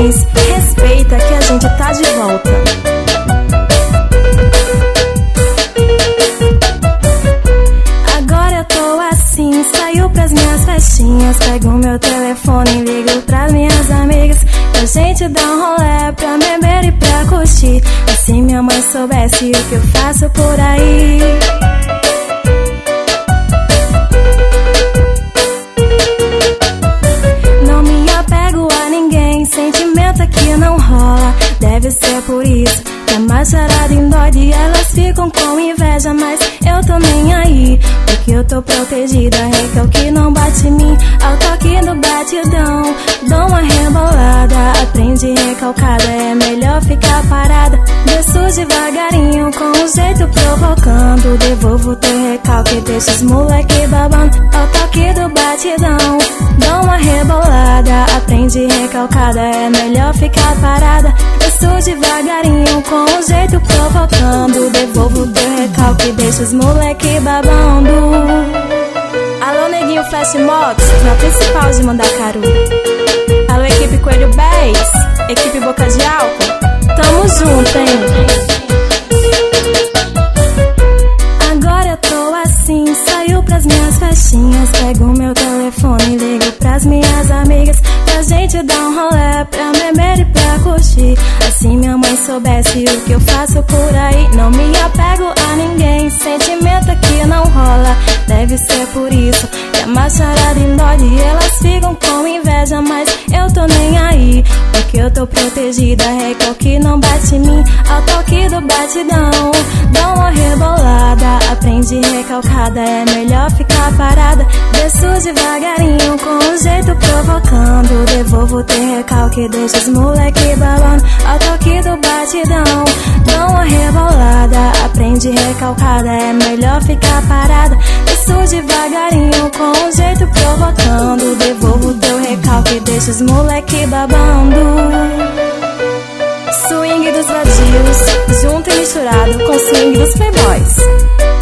Martins, respeita que a gente tá de volta. Agora eu tô assim, saio pras minhas festinhas, pego meu telefone e ligo pras minhas amigas, pra gente dar um rolê, pra beber e pra curtir. Se minha mãe soubesse o que eu faço por aí. Não me apego a ninguém, sentimento aqui não rola. Deve ser por isso que a macharada endoide e elas ficam com inveja, mas eu tô nem aí, porque eu tô protegida. Recalque não bate em mim, ao toque do batidão dou uma rebolada. Aprende recalcada, é melhor ficar parada. Desço devagarinho com um jeito provocando, devolvo teu recalque, deixa os moleque babando. Ao toque do batidão dou uma rebolada. Aprende recalcada, é melhor ficar parada. Desço devagarinho com um jeito provocando, devolvo teu recalque, deixa os moleque babando. Alô neguinho Flash Motos, na principal de Mandacaru. Alô equipe Coelho Bass, equipe Boca de Álcool, tamo junto, hein? Agora eu tô assim, saio pras minhas festinhas, pego meu telefone e ligo pras minhas amigas, pra gente dar um rolê, pra beber e pra curtir. Assim minha mãe soubesse o que eu faço por aí. Não me apego a ninguém, sentimento aqui não rola. Deve ser por isso que a macharada endoide e elas ficam com inveja, mas eu tô nem aí, porque eu tô protegida. Recalque não bate em mim, ao toque do batidão dá uma rebolada. Aprende recalcada, é melhor ficar parada. Desço devagarinho com um jeito provocando, devolvo teu recalque, deixa os moleque babando. Ao toque do batidão dá uma rebolada. Aprende recalcada, é melhor ficar parada. Desço devagarinho com um jeito provocando, devolvo teu recalque, deixa os moleque babando. Swing dos vadios, junto e misturado com swing dos playboys.